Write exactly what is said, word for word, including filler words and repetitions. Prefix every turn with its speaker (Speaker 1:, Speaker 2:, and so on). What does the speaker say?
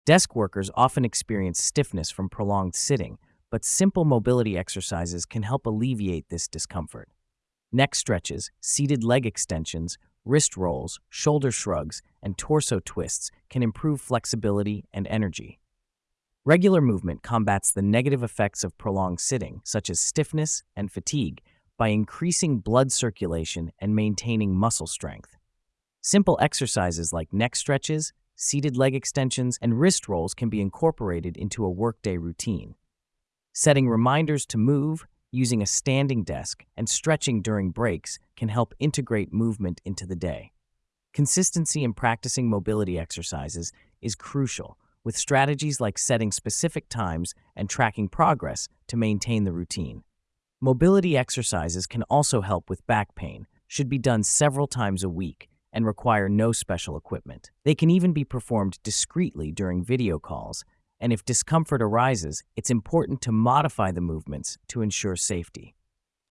Speaker 1: Desk workers often experience stiffness from prolonged sitting, but simple mobility exercises can help alleviate this discomfort. Neck stretches, seated leg extensions, wrist rolls, shoulder shrugs, and torso twists can improve flexibility and energy. Regular movement combats the negative effects of prolonged sitting, such as stiffness and fatigue, by increasing blood circulation and maintaining muscle strength. Simple exercises like neck stretches, seated leg extensions, and wrist rolls can be incorporated into a workday routine. Setting reminders to move, using a standing desk, and stretching during breaks can help integrate movement into the day. Consistency in practicing mobility exercises is crucial, with strategies like setting specific times and tracking progress to maintain the routine. Mobility exercises can also help with back pain, should be done several times a week, and require no special equipment. They can even be performed discreetly during video calls, and if discomfort arises, it's important to modify the movements to ensure safety.